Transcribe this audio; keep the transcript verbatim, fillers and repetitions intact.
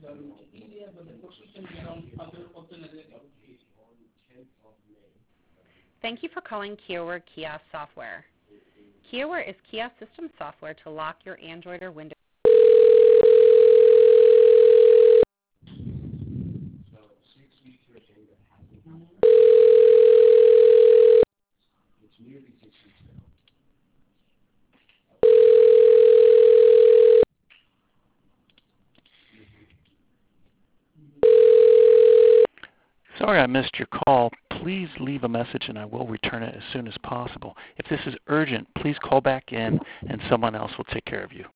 Thank you for calling KioWare Kiosk Software. KioWare is kiosk system software to lock your Android or Windows. Sorry I missed your call. Please leave a message and I will return it as soon as possible. If this is urgent, please call back in and someone else will take care of you.